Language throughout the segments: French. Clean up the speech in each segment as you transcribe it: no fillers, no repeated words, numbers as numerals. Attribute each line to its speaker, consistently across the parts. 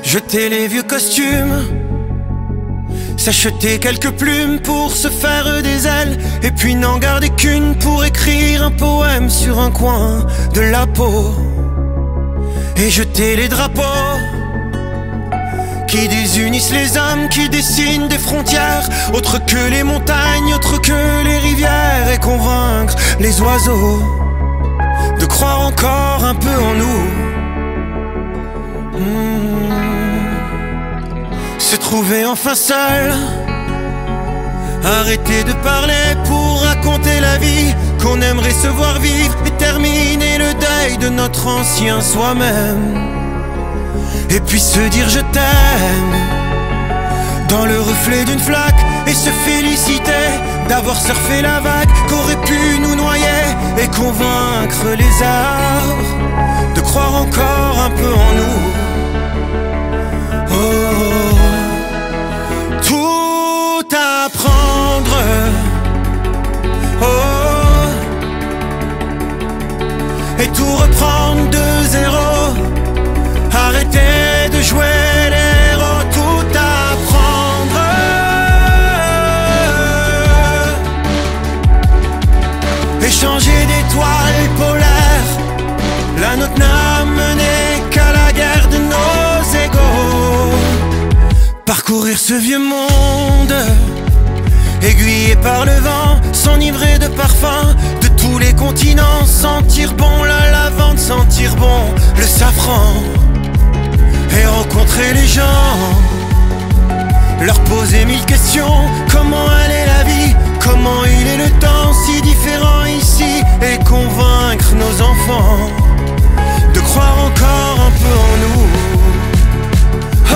Speaker 1: Jeter les vieux costumes, s'acheter quelques plumes pour se faire des ailes, et puis n'en garder qu'une pour écrire un poème sur un coin de la peau. Et jeter les drapeaux qui désunissent les hommes, qui dessinent des frontières autres que les montagnes, autres que les rivières, et convaincre les oiseaux de croire encore un peu en nous. Se trouver enfin seul, arrêter de parler pour raconter la vie qu'on aimerait se voir vivre, et terminer le deuil de notre ancien soi-même. Et puis se dire je t'aime dans le reflet d'une flaque, et se féliciter d'avoir surfé la vague qu'aurait pu nous noyer, et convaincre les arbres de croire encore un peu en nous. Oh, tout apprendre, oh, et tout reprendre de zéro. Arrêter de jouer les héros, tout apprendre, et changer d'étoile polaire. La nôtre n'a mené qu'à la guerre de nos égaux. Parcourir ce vieux monde, aiguillé par le vent, s'enivrer de parfums de tous les continents, sentir bon la lavande, sentir bon le safran, et rencontrer les gens, leur poser 1000 questions. Comment elle est la vie, comment il est le temps, si différent ici, et convaincre nos enfants de croire encore un peu en nous. Oh,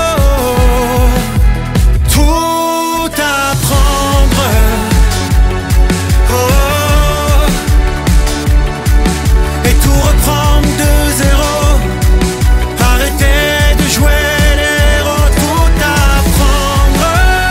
Speaker 1: tout apprendre, oh, et tout reprendre de zéro. Arrêter de jouer les héros, tout apprendre,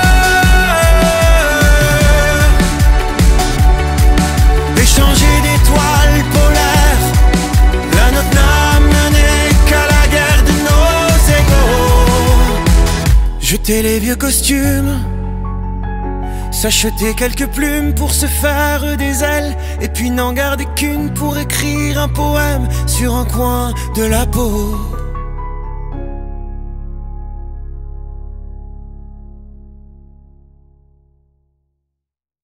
Speaker 1: et changer d'étoile polaire. La nôtre n'a mené qu'à la guerre de nos égaux. Jeter les vieux costumes, s'acheter quelques plumes pour se faire des ailes, et puis n'en garder qu'une pour écrire un poème sur un coin de la peau.